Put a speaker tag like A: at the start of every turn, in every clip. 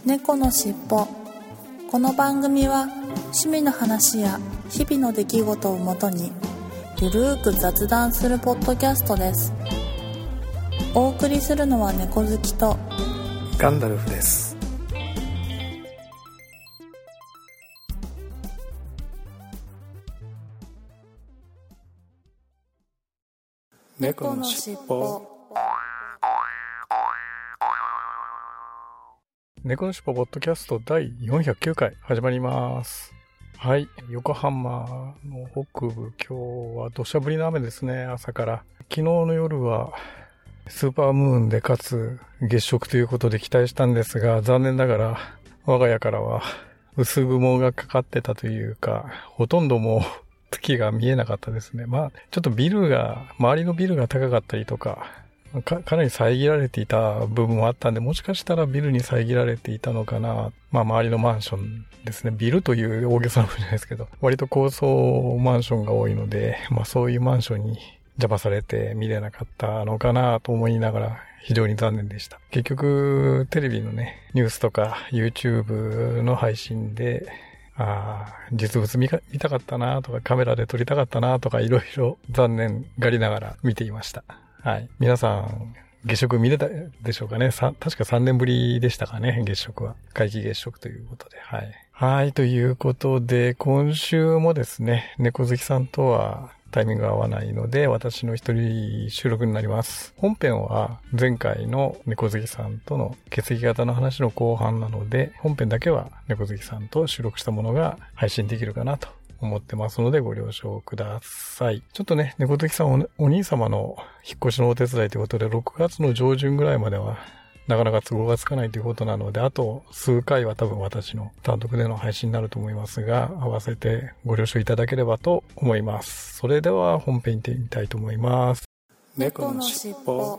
A: 猫のしっぽ。この番組は趣味の話や日々の出来事をもとにゆるーく雑談するポッドキャストです。お送りするのは猫好きと
B: ガンダルフです。猫のしっぽ。猫のしっぽポッドキャスト第409回始まります。はい、横浜の北部、今日は土砂降りの雨ですね。朝から。昨日の夜はスーパームーンでかつ月食ということで期待したんですが、残念ながら我が家からは薄雲がかかってたというか、ほとんどもう月が見えなかったですね。まあちょっと周りのビルが高かったりとか、かなり遮られていた部分もあったんで、もしかしたらビルに遮られていたのかな。まあ周りのマンションですね。ビルという大げさなことじゃないですけど、割と高層マンションが多いので、まあそういうマンションに邪魔されて見れなかったのかなと思いながら非常に残念でした。結局テレビのね、ニュースとか YouTube の配信で、実物見たかったなとか、カメラで撮りたかったなとか、いろいろ残念がりながら見ていました。はい。皆さん、月食見れたでしょうかね。確か3年ぶりでしたかね、月食は。皆既月食ということで。はい。はい、ということで、今週もですね、猫好きさんとはタイミングが合わないので、私の一人収録になります。本編は前回の猫好きさんとの血液型の話の後半なので、本編だけは猫好きさんと収録したものが配信できるかなと思ってますのでご了承ください。ちょっとね、猫好きさんお兄様の引っ越しのお手伝いということで、6月の上旬ぐらいまではなかなか都合がつかないということなので、あと数回は多分私の単独での配信になると思いますが、合わせてご了承いただければと思います。それでは本編行ってみたいと思います。猫のしっぽ。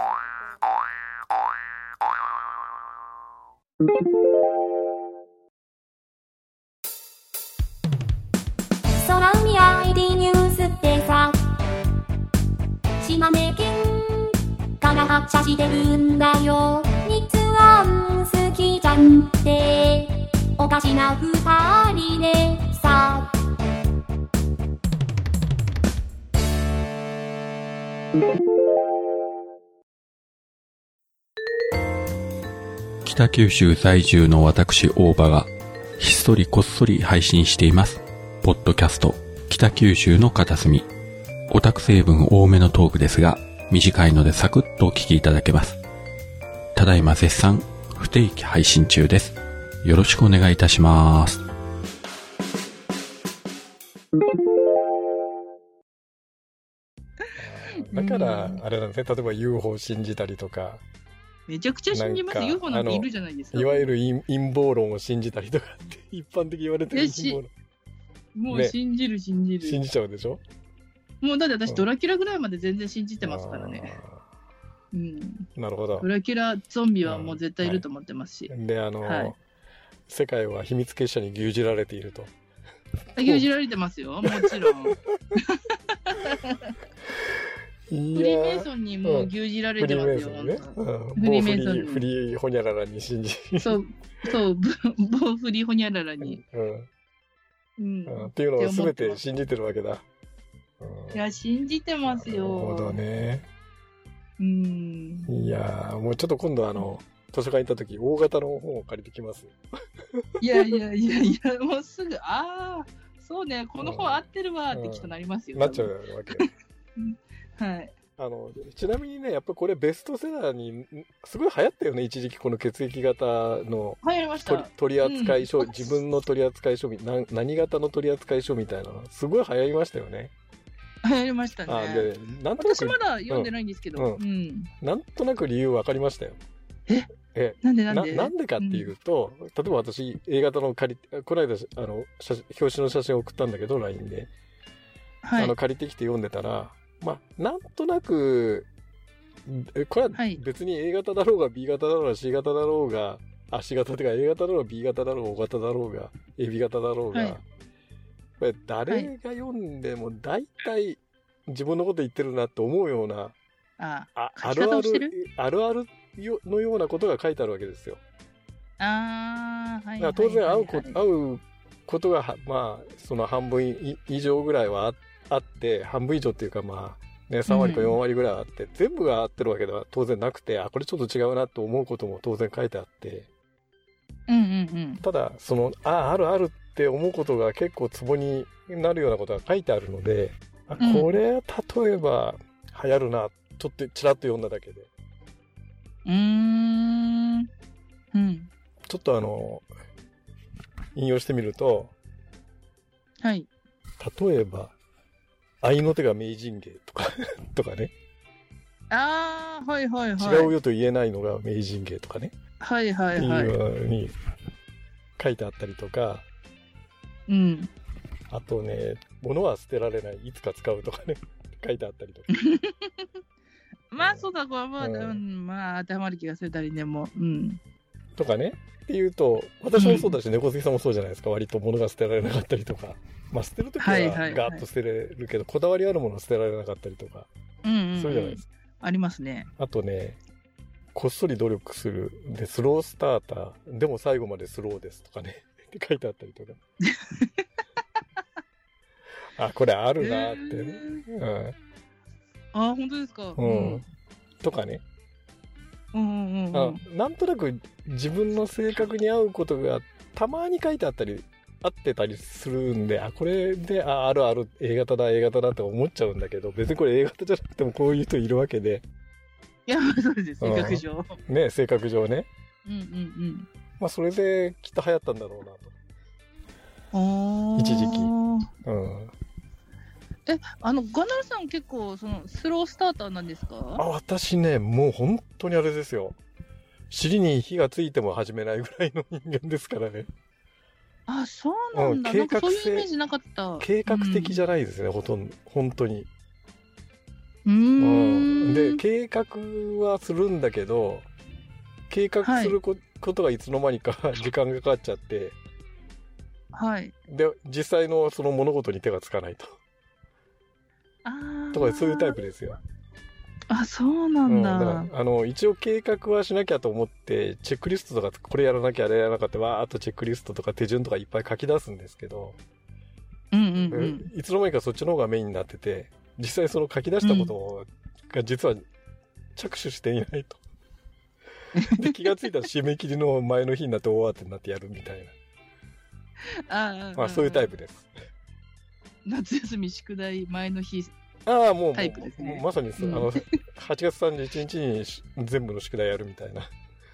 C: 空海 ID ニュースってさ、島根県から発車してるんだよ。日安好きじゃんっておかしな二人でさ。
D: 北九州在住の私大場がひっそりこっそり配信していますポッドキャスト北九州の片隅。オタク成分多めのトークですが短いのでサクッとお聞きいただけます。ただいま絶賛不定期配信中です。よろしくお願いいたします。
B: だからあれなんですね、例えば UFO を信じたりとか、
E: めちゃくちゃ信じます。UFO なんているじゃないですか。
B: いわゆる陰謀論を信じたりとかって一般的に言われてる陰謀論。
E: もう信じる、信じ
B: ちゃうでしょ。
E: もうだって私ドラキュラぐらいまで全然信じてますからね。うん。
B: なるほど。
E: ドラキュラゾンビはもう絶対いると思ってますし。
B: で世界は秘密結社に牛耳られていると。
E: 牛耳られてますよ、もちろん。フリーメイソンにもう牛耳られてますよ。フリーメイソンに。
B: フリーホニャララに信じ。
E: そう、某フリーホニャララに。
B: っていうのを全て信じてるわけだ。
E: いや、信じてますよ。
B: なるほどね。いやもうちょっと今度図書館行った時大型の本を借りてきます。
E: いやもうすぐそうね、この本合ってるわってきっとなりますよ。
B: なっちゃうわけ。
E: はい。
B: ちなみにね、やっぱこれベストセラーにすごい流行ったよね、一時期。この血液型の取扱書、自分の取扱書、何型の取扱書みたいなのすごい流行りましたよね。
E: 流行りましたね。
B: なんとなく
E: 私まだ読んでないんですけど、
B: なんとなく理由分かりましたよ。
E: なん
B: でかっていうと、例えば私 A 型のこの間表紙の写真を送ったんだけど LINE で、借りてきて読んでたら、なんとなくこれは別に A 型だろうが B 型だろうが C 型だろうがC 型ってか A 型だろうが B 型だろうが O 型だろうが AB 型だろうが、これ誰が読んでも大体自分のこと言ってるなって思うようなあるあるのようなことが書いてあるわけですよ。
E: ああ、はい。
B: だから当然
E: はい
B: 会うことが、まあ、その半分以上ぐらいはあって、半分以上っていうかまあ、ね、3割か4割ぐらいあって、全部が合ってるわけでは当然なくて、あ、これちょっと違うなと思うことも当然書いてあって、
E: うんうんうん。
B: ただ、あるあるって思うことが結構ツボになるようなことが書いてあるので、あ、これ、例えば流行るな、ちょっとちらっと読んだだけで。
E: うん。
B: ちょっと引用してみると、
E: はい。
B: 例えば、愛の手が名人芸とか、とかね。
E: ああ、はいはいはい。
B: 違うよと言えないのが名人芸とかね。
E: はいはいはい。
B: っていうように書いてあったりとか、
E: うん。
B: あとね、物は捨てられない、いつか使うとかね、書いてあったりとか。
E: まあそうだ、これまあ、まあ当てはまる気がするたりね、もう。うん。
B: とかね。っていうと、私もそうだし、猫好きさんもそうじゃないですか。割と物が捨てられなかったりとか。まあ捨てるときはガーッと捨てれるけど、こだわりあるものは捨てられなかったりとか。そうじゃないですか。
E: ありますね。
B: あとね、こっそり努力する。で、スロースターター。でも最後までスローですとかね。って書いてあったりとか。あ、これあるなってね。
E: あ、本当ですか。
B: とかね。なんとなく自分の性格に合うことがたまに書いてあったり、合ってたりするんで、あ、これで、あるある、A 型だって思っちゃうんだけど、別にこれ A 型じゃなくてもこういう人いるわけで。
E: いや、そうです、性格上。
B: ね、性格上ね。
E: ま
B: あ、それできっと流行ったんだろうなと。一時期。
E: ガナルさん結構、スロースターターなんですか？
B: 私ね、もう本当にあれですよ。尻に火がついても始めないぐらいの人間ですからね。
E: あ、そうなんだ。なんかそういうイメージなかった。
B: 計画的じゃないですね、本当に。で、計画はするんだけど、計画することがいつの間にか時間がかかっちゃって、
E: はい。
B: で、実際のその物事に手がつかないと。とかそういうタイプですよ。
E: あ、そうなんだ。
B: だから一応計画はしなきゃと思って、チェックリストとか、これやらなきゃあれやらなきゃって、わーっとチェックリストとか手順とかいっぱい書き出すんですけど、いつの間にかそっちの方がメインになってて、実際その書き出したことが実は着手していないと。で、気がついたら締め切りの前の日になって大慌てになってやるみたいな。まあそういうタイプです。
E: 夏休み宿題前の日。
B: もう、
E: タイプですね。
B: まさに8月31日に全部の宿題やるみたいな。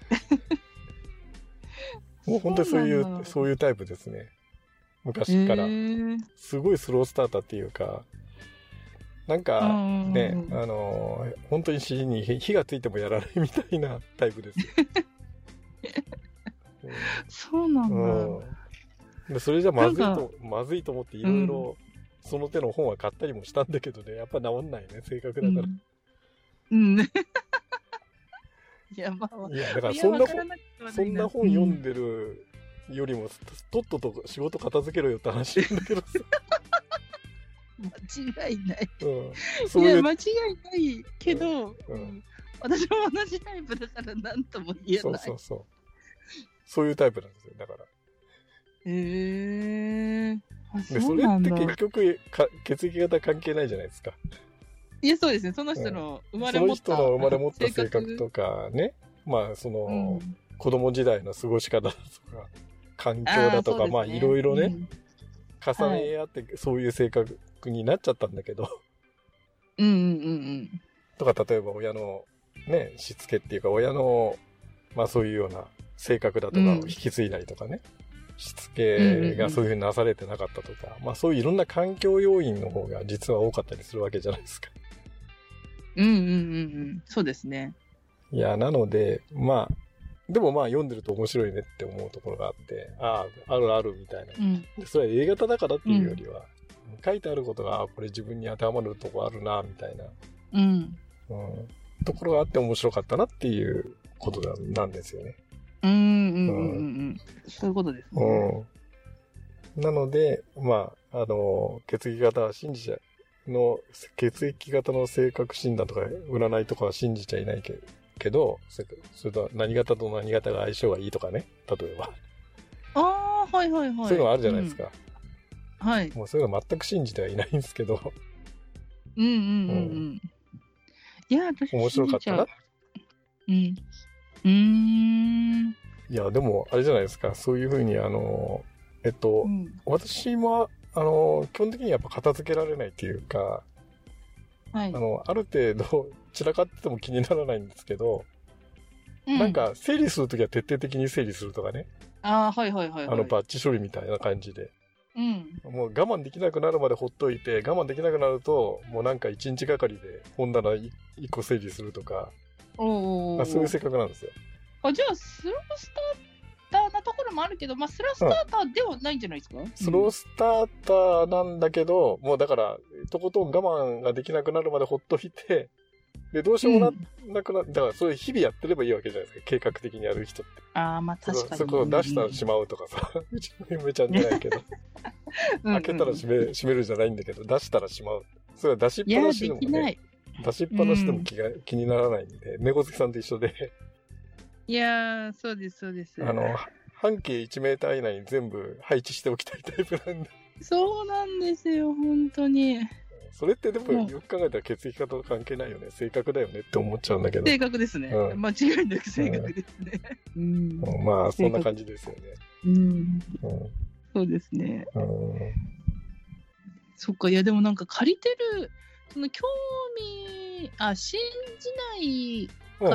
B: もう本当にそういうタイプですね。昔から。すごいスロースターターっていうか、なんかね、本当に尻に火がついてもやらないみたいなタイプです。
E: そうなんだ。
B: でそれじゃまずいと思っていろいろその手の本は買ったりもしたんだけどね、やっぱ治んないね、性格だから。
E: いや、まあ、
B: いや、だからそんな本読んでるよりも、とっとと仕事片付けろよって話なんだけどさ。
E: 間違いない。
B: い
E: や、間違いないけど、私も同じタイプだから何とも言えない。
B: そういうタイプなんですよ、だから。で、それって結局、血液型関係ないじゃないですか。
E: いや、そうですね。その人の生まれ持った
B: 性格とかね。まあ、子供時代の過ごし方だとか、環境だとか、まあ、いろいろね、重ね合って、そういう性格になっちゃったんだけど。とか、例えば親のね、しつけっていうか、親の、まあそういうような性格だとかを引き継いだりとかね。しつけがそういうふうになされてなかったとか、まあそういういろんな環境要因の方が実は多かったりするわけじゃないですか。
E: そうですね。
B: いや、なので、まあ、でもまあ読んでると面白いねって思うところがあって、あるあるみたいな。でそれは A 型だからっていうよりは、書いてあることが、これ自分に当てはまるとこあるな、みたいな。ところがあって面白かったなっていうことなんですよね。
E: そういうことですね。
B: なので、まあ、血液型の性格診断とか占いとかは信じちゃいないけけど、それと何型と何型が相性がいいとかね、例えば。
E: ああ、はいはいはい。
B: そういうのあるじゃないですか。
E: はい。
B: もうそういうの全く信じてはいないんですけど。
E: うんうんうんうん。いや、私
B: 面白かったな。
E: うん。
B: いや、でも、あれじゃないですか。そういうふうに、私も、基本的にやっぱ片付けられないっていうか、
E: はい。
B: ある程度散らかってても気にならないんですけど、なんか整理するときは徹底的に整理するとかね。
E: ああ、はいはいはい、はい。
B: バッチ処理みたいな感じで。
E: うん。
B: もう我慢できなくなるまでほっといて、我慢できなくなると、もうなんか1日がかりで本棚1個整理するとか、そういう性格なんですよ。
E: じゃあ、スロースターターなところもあるけど、まあ、スロースターターではないんじゃないですか、
B: スロースターターなんだけど、もうだから、とことん我慢ができなくなるまでほっといて、で、どうしようもなくなだから、それ日々やってればいいわけじゃないですか、計画的にやる人って。
E: ああ、まあ確かに。
B: そこを出したらしまうとかさ、うちの嫁ちゃんじゃないけど、開けたら閉めるじゃないんだけど、出したらしまう。それは出しっぱなしでもね、出しっぱなしでも気にならないんで、猫好きさんと一緒で。
E: いやー、そうです、そうです。
B: 半径1メーター以内に全部配置しておきたいタイプなんで。
E: そうなんですよ、本当に。
B: それってでもよく考えたら血液型と関係ないよね。性格だよねって思っちゃうんだけど。
E: 性格ですね。間違いなく性格ですね。
B: まあ、そんな感じですよね。
E: そうですね。そっか、いやでもなんか借りてる、その興味、信じないから、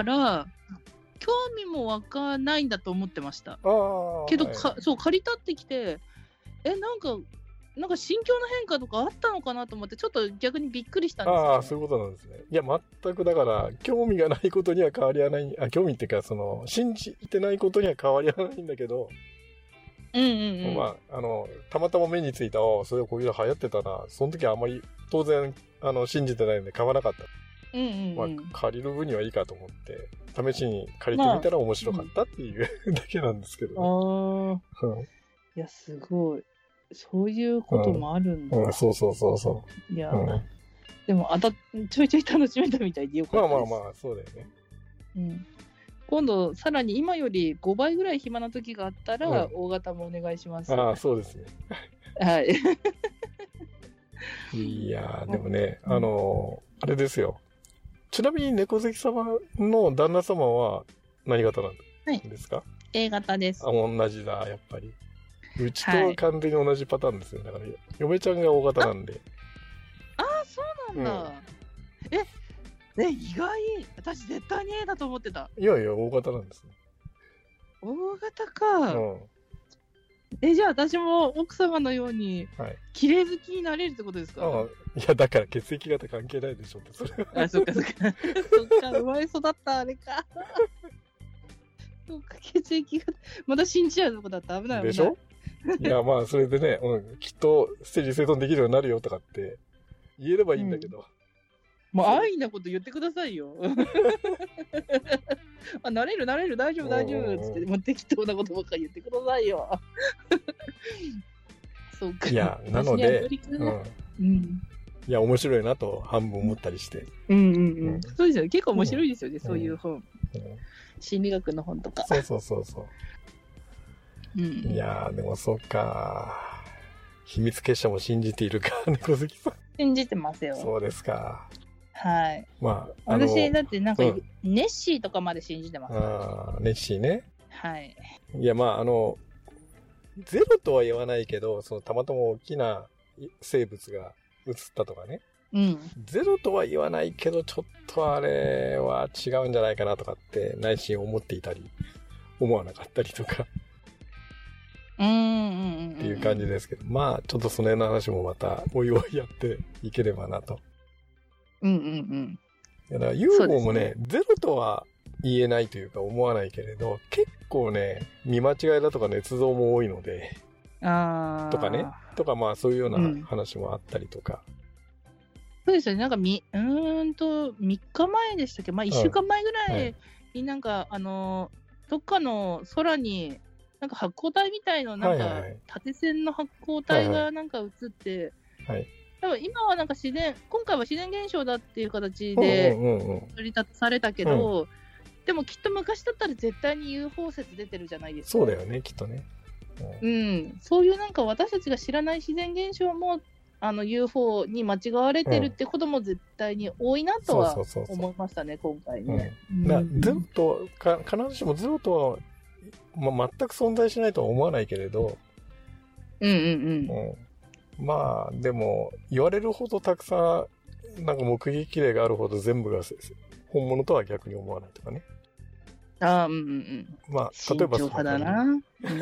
E: 興味も湧かないんだと思ってました。けど、そう、借りたってきて、なんか心境の変化とかあったのかなと思って、ちょっと逆にびっくりしたんですよ、ね。
B: そういうことなんですね。いや、全くだから、興味がないことには変わりはない、興味っていうか、信じてないことには変わりはないんだけど、まあ、たまたま目についた、それをこういうの流行ってたな、その時はあんまり、当然、信じてないんで買わなかった。まあ、借りる分にはいいかと思って、試しに借りてみたら面白かったっていうだけなんですけど、ね。
E: いや、すごい。そういうこともあるんだ。
B: そう。
E: いや、でもちょいちょい楽しめたみたいでよかったです。
B: まあ、そうだよね。
E: 今度、さらに今より5倍ぐらい暇な時があったら、大型もお願いします。
B: そうですね。
E: はい。
B: いやー、でもね、あれですよ。ちなみに猫好き様の旦那様は何型なんですか？
E: A 型です。
B: 同じだ、やっぱり。うちと完全に同じパターンですよ。だから、嫁ちゃんが大型なんで。
E: そうなんだ。意外。私絶対に A だと思ってた。
B: いやいや、大型なんですね。
E: 大型か。じゃあ私も奥様のように、綺麗好きになれるってことですか？
B: いや、だから血液型関係ないでしょって、それは。
E: そっか。そっか、生まれ育ったあれか。そっか、血液型。また信じちゃうとこだった危ない。
B: でしょ？いや、まあ、それでね、きっと整理整頓できるようになるよとかって言えればいいんだけど。
E: もう安易なこと言ってくださいよ。なれる、大丈夫、つって、もう適当なことばっかり言ってくださいよ。そうか。
B: いや、なので、いや、面白いなと半分思ったりして。
E: そうですよね。結構面白いですよね、そういう本。心理学の本とか。
B: そう。いやー、でもそうか。秘密結社も信じているか、猫好きさん。
E: 信じてますよ。
B: そうですか。
E: はい。
B: まあ、
E: 私、だってなんか、ネッシーとかまで信じてます。
B: ネッシーね。
E: はい。
B: いや、まあ、ゼロとは言わないけど、たまたま大きな生物が映ったとかね。ゼロとは言わないけど、ちょっとあれは違うんじゃないかなとかって内心思っていたり、思わなかったりとか。っていう感じですけど、まあ、ちょっとその辺の話もまた、おいおいやっていければなと。だから、UFO もね、ゼロとは言えないというか思わないけれど、結構ね、見間違いだとか捏造も多いので、とかね、まあそういうような話もあったりとか。
E: そうですよね、なんか3日前でしたっけ、まあ1週間前ぐらいになんか、どっかの空に、なんか発光体みたいな、なんか縦線の発光体がなんか映って、多分今はなんか今回は自然現象だっていう形で取り立たされたけど、 でもきっと昔だったら絶対に UFO 説出てるじゃないですか。
B: そうだよね、きっとね。
E: そういうなんか私たちが知らない自然現象もUFO に間違われてるってことも絶対に多いなとは思いましたね、今回ね。
B: ゼロと必ずしもゼロとは、全く存在しないとは思わないけれど、まあでも言われるほどたくさんなんか目撃例があるほど全部が本物とは逆に思わないとかね。まあ例えば
E: 慎重派だな。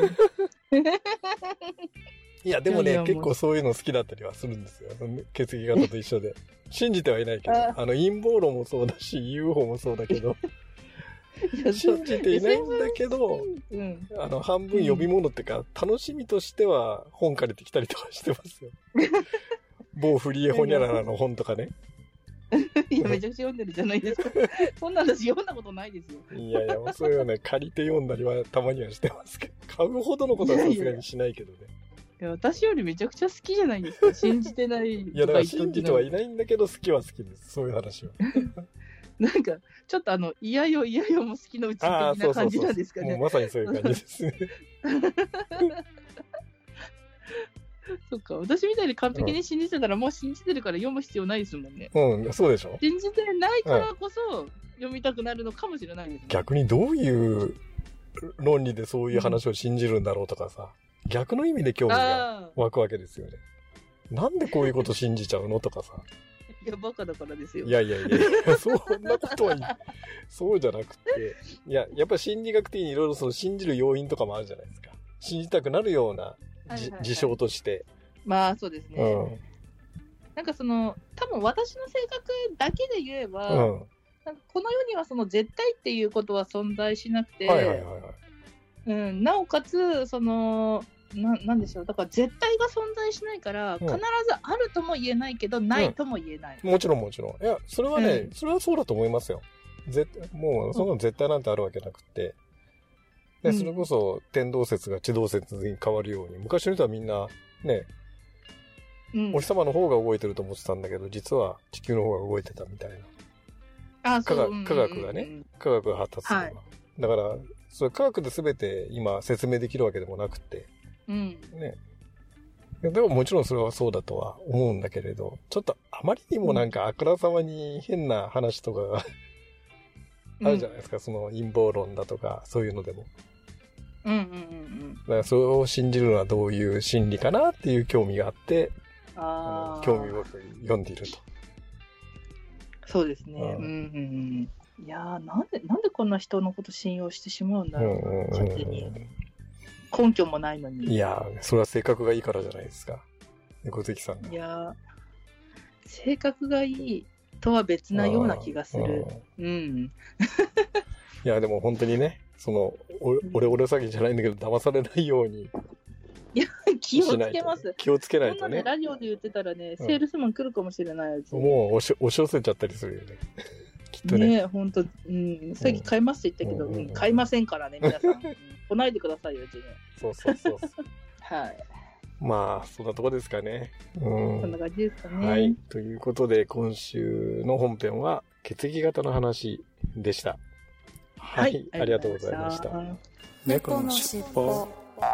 B: いやでもね、結構そういうの好きだったりはするんですよ。血液型と一緒で。信じてはいないけど、陰謀論もそうだし UFO もそうだけど信じていないんだけど、半分読み物っていうか楽しみとしては本借りてきたりとかしてますよ。某フリエホニャララの本とかね。
E: いやめちゃくちゃ読んでるじゃないですか。そんな私読んだことないですよ。
B: いやいや、そういうのね、借りて読んだりはたまにはしてますけど、買うほどのことはさすがにしないけどね。
E: いや私よりめちゃくちゃ好きじゃないですか。信じてない。い
B: やだから信じてはいないんだけど好きは好きです。そういう話は。
E: なんかちょっといやよも好きのうち的な感じなんですかね。
B: もうまさにそういう感じですね。
E: そっか、私みたいに完璧に信じてたら、もう信じてるから読む必要ないですもんね。
B: そうでしょ。
E: 信じてないからこそ読みたくなるのかもしれないです、ね。
B: 逆にどういう論理でそういう話を信じるんだろうとかさ、逆の意味で興味が湧くわけですよね。なんでこういうこと信じちゃうのとかさ。
E: いや、バカだからですよ。
B: いや、そんなことはそうじゃなくて、やっぱり心理学的にいろいろその信じる要因とかもあるじゃないですか。信じたくなるような事象として。
E: まあそうですね。なんか多分私の性格だけで言えば、なんかこの世には絶対っていうことは存在しなくて、なおかつなんでしょう、だから絶対が存在しないから、必ずあるとも言えないけど、ないとも言えない。
B: もちろん。いや、それはね、それはそうだと思いますよ。もう、そんなの絶対なんてあるわけなくて。それこそ、天動説が地動説に変わるように、昔の人はみんな、ね、お日様の方が動いてると思ってたんだけど、実は地球の方が動いてたみたいな。科学がね、科学が発達すれば。だから、それ科学で全て今説明できるわけでもなくて、ね。でももちろんそれはそうだとは思うんだけれど、ちょっとあまりにもなんかあからさまに変な話とかがあるじゃないですか、その陰謀論だとか、そういうのでも。だからそれを信じるのはどういう心理かなっていう興味があって、興味深く読んでいると。
E: そうですね。いやー、なんでこんな人のこと信用してしまうんだろう、勝手に。根拠もないのに。
B: いやー、それは性格がいいからじゃないですか。猫関さんが。
E: いやー、性格がいいとは別なような気がする。い
B: や、でも本当にね、俺詐欺じゃないんだけど、騙されないように。
E: いや、気をつけます。
B: 気をつけないとね。
E: ラジオで言ってたらね、セールスマン来るかもしれないやつ。
B: もう押し寄せちゃったりするよね。きっとね。
E: 本当、さっき買いますって言ったけど、買いませんからね、皆さん。来ないでくださいよ、うちに。
B: そう。
E: はい。
B: まあ、そんなとこですかね。
E: そんな感じですかね。
B: はい。ということで、今週の本編は血液型の話でした。はい。ありがとうございました。
A: 猫のしっぽ。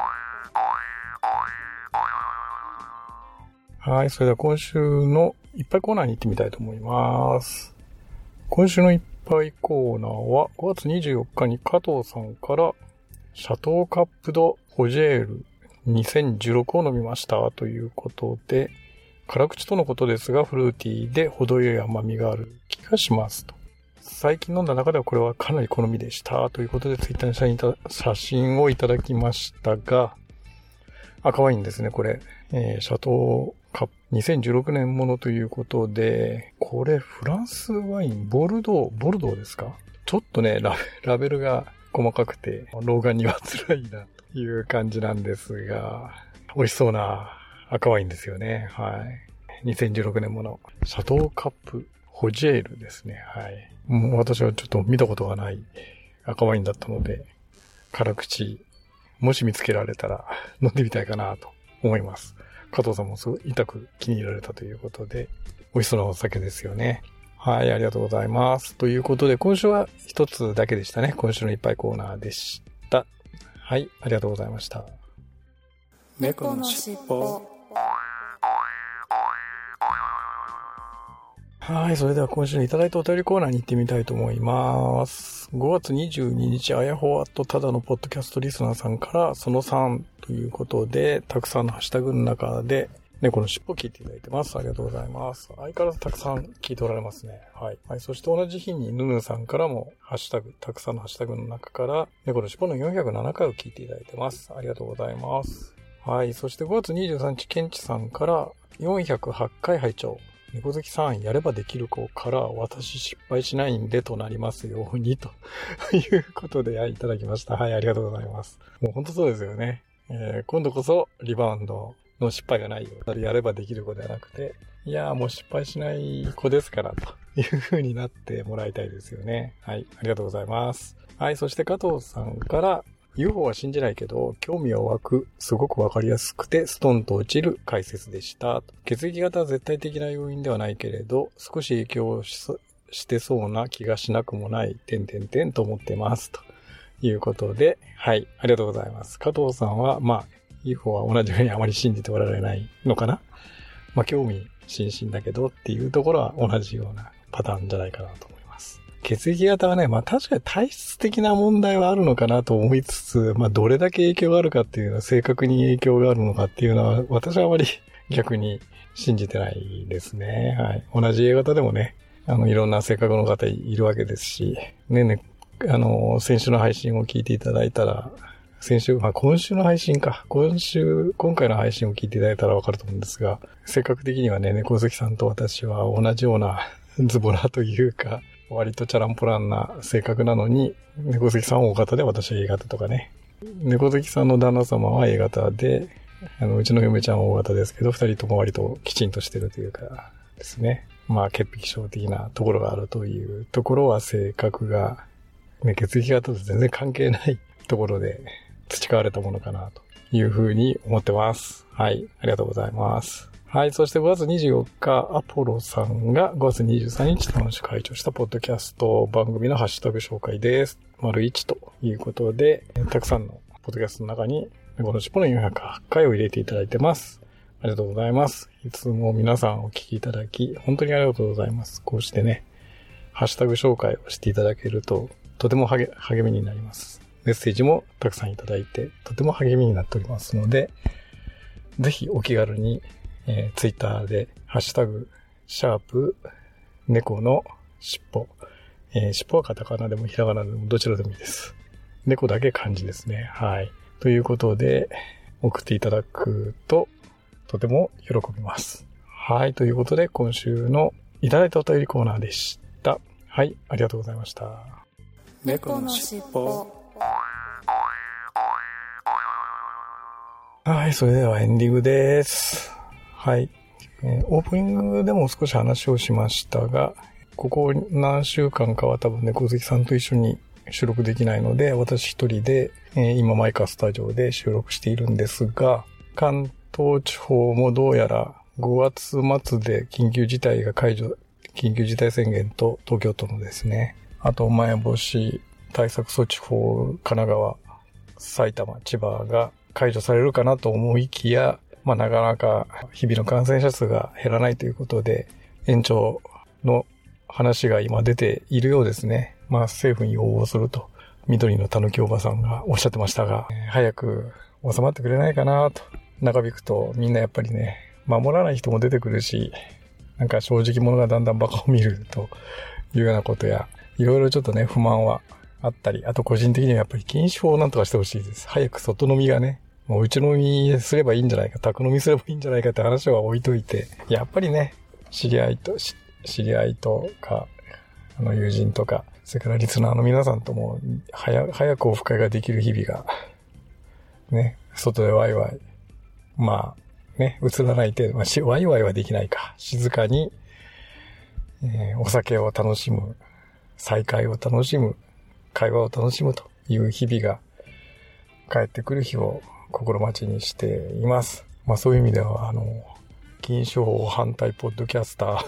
B: はい。それでは今週のいっぱいコーナーに行ってみたいと思います。今週のいっぱいコーナーは5月24日に加藤さんからシャトーカップドホジェール2016を飲みましたということで、辛口とのことですがフルーティーで程よい甘みがある気がしますと。最近飲んだ中ではこれはかなり好みでしたということでツイッターに写真をいただきましたが、可愛いんですね、これ。シャトーカップ2016年ものということで、これフランスワイン、ボルドーですか？ちょっとね、ラベルが細かくて、老眼には辛いなという感じなんですが、美味しそうな赤ワインですよね。はい。2016年もの。シャトーカップホジェールですね。はい。もう私はちょっと見たことがない赤ワインだったので、辛口、もし見つけられたら飲んでみたいかなと思います。加藤さんもすごい痛く気に入られたということで、美味しそうなお酒ですよね。 はい、ありがとうございます。ということで、今週は一つだけでしたね。今週のいっぱいコーナーでした。はい、ありがとうございました。
A: 猫のしっぽ。
B: はい、それでは今週のいただいたお便りコーナーに行ってみたいと思います。5月22日、あやほわとただのポッドキャストリスナーさんからその3ということで、たくさんのハッシュタグの中で猫のしっぽを聞いていただいてます。ありがとうございます。相変わらずたくさん聞いておられますね。はい。はい、そして同じ日にヌヌさんからもハッシュタグ、たくさんのハッシュタグの中から猫のしっぽの407回を聞いていただいてます。ありがとうございます。はい。そして5月23日、ケンチさんから408回拝聴。猫好きさん、やればできる子から、私失敗しないんでとなりますように、ということで、いただきました。はい、ありがとうございます。もう本当そうですよね。今度こそリバウンドの失敗がないように、やればできる子ではなくて、いやーもう失敗しない子ですから、という風になってもらいたいですよね。はい、ありがとうございます。はい、そして加藤さんから、UFO は信じないけど、興味は湧く、すごくわかりやすくて、ストンと落ちる解説でした。血液型は絶対的な要因ではないけれど、少し影響してそうな気がしなくもない、と思ってます。ということで、はい、ありがとうございます。加藤さんは、UFO は同じようにあまり信じておられないのかな？興味津々だけどっていうところは同じようなパターンじゃないかなと思います。血液型はね、確かに体質的な問題はあるのかなと思いつつ、どれだけ影響があるかっていうのは、正確に影響があるのかっていうのは、私はあまり逆に信じてないですね。はい。同じ A 型でもね、いろんな性格の方いるわけですし、先週の配信を聞いていただいたら、今週の配信か。今回の配信を聞いていただいたらわかると思うんですが、性格的にはね、猫好きさんと私は同じようなズボラというか、割とチャランポランな性格なのに、猫好きさんは O 型で私は A 型とかね。猫好きさんの旦那様は A 型で、うちの嫁ちゃんは O 型ですけど、二人とも割ときちんとしてるというかですね。潔癖症的なところがあるというところは性格が、血液型と全然関係ないところで培われたものかなというふうに思ってます。はい、ありがとうございます。はい。そして5月24日、アポロさんが5月23日楽しく拝聴したポッドキャスト番組のハッシュタグ紹介です。1ということで、たくさんのポッドキャストの中に、猫のしっぽの408回を入れていただいてます。ありがとうございます。いつも皆さんお聞きいただき、本当にありがとうございます。こうしてね、ハッシュタグ紹介をしていただけると、とても励みになります。メッセージもたくさんいただいて、とても励みになっておりますので、ぜひお気軽に、ツイッターで、ハッシュタグ、猫のしっぽ。しっぽはカタカナでもひらがなでもどちらでもいいです。猫だけ漢字ですね。はい。ということで、送っていただくと、とても喜びます。はい。ということで、今週のいただいたお便りコーナーでした。はい。ありがとうございました。
A: 猫のしっぽ。
B: はい。それではエンディングです。はい。オープニングでも少し話をしましたが、ここ何週間かは多分猫好きさんと一緒に収録できないので、私一人で、今マイカスタジオで収録しているんですが、関東地方もどうやら5月末で緊急事態宣言と東京都のですね、あと前星対策措置法、神奈川、埼玉、千葉が解除されるかなと思いきや、なかなか日々の感染者数が減らないということで、延長の話が今出ているようですね。政府に要望すると、緑のたぬきおばさんがおっしゃってましたが、早く収まってくれないかなと。長引くとみんなやっぱりね、守らない人も出てくるし、正直者がだんだんバカを見るというようなことや、いろいろちょっとね、不満はあったり、あと個人的にはやっぱり禁酒法をなんとかしてほしいです。早く外飲みがね、もう内飲みすればいいんじゃないか、宅飲みすればいいんじゃないかって話は置いといて、やっぱりね、知り合いとか、友人とか、それからリスナーの皆さんとも、早くオフ会ができる日々が、ね、外でワイワイ、映らない程度、ワイワイはできないか、静かに、お酒を楽しむ、再会を楽しむ、会話を楽しむという日々が、帰ってくる日を心待ちにしています。そういう意味では、禁酒法反対ポッドキャスター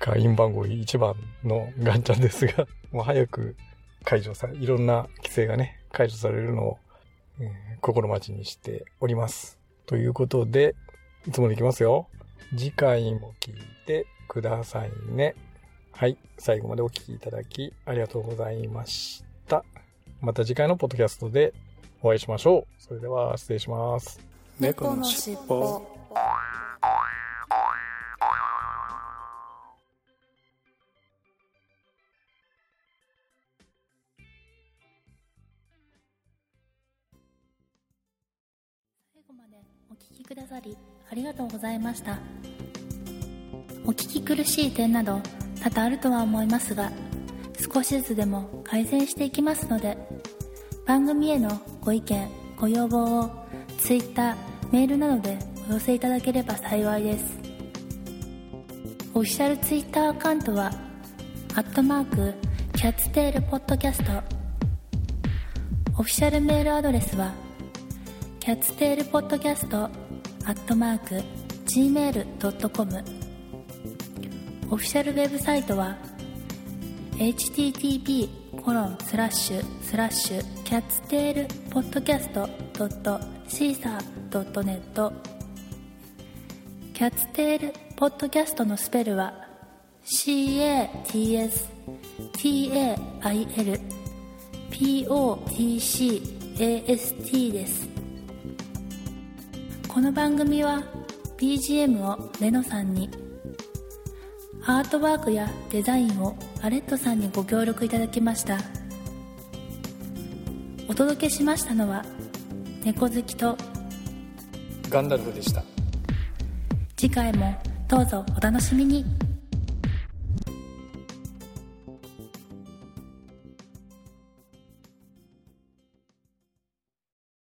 B: 会員番号1番のガンちゃんですが、もう早くいろんな規制がね、解除されるのを、心待ちにしております。ということで、いつもでいきますよ。次回も聞いてくださいね。はい。最後までお聞きいただきありがとうございました。また次回のポッドキャストでお会いしましょう。それでは失礼します。
A: 猫のしっぽ。最後までお聞きくださりありがとうございました。お聞き苦しい点など多々あるとは思いますが、少しずつでも改善していきますので、番組へのご意見ご要望を Twitter、メールなどでお寄せいただければ幸いです。オフィシャル Twitter アカウントは@catstailpodcast、オフィシャルメールアドレスはcatstailpodcast@gmail.com、 オフィシャルウェブサイトは http://catstailpodcast.caesar.net。 キャッツテールポッドキャストのスペルは CATSTAILPODCAST です。この番組は BGM をレノさんに、アートワークやデザインをアレットさんにご協力いただきました。お届けしましたのは猫好きと
B: ガンダルフでした。
A: 次回もどうぞお楽しみに。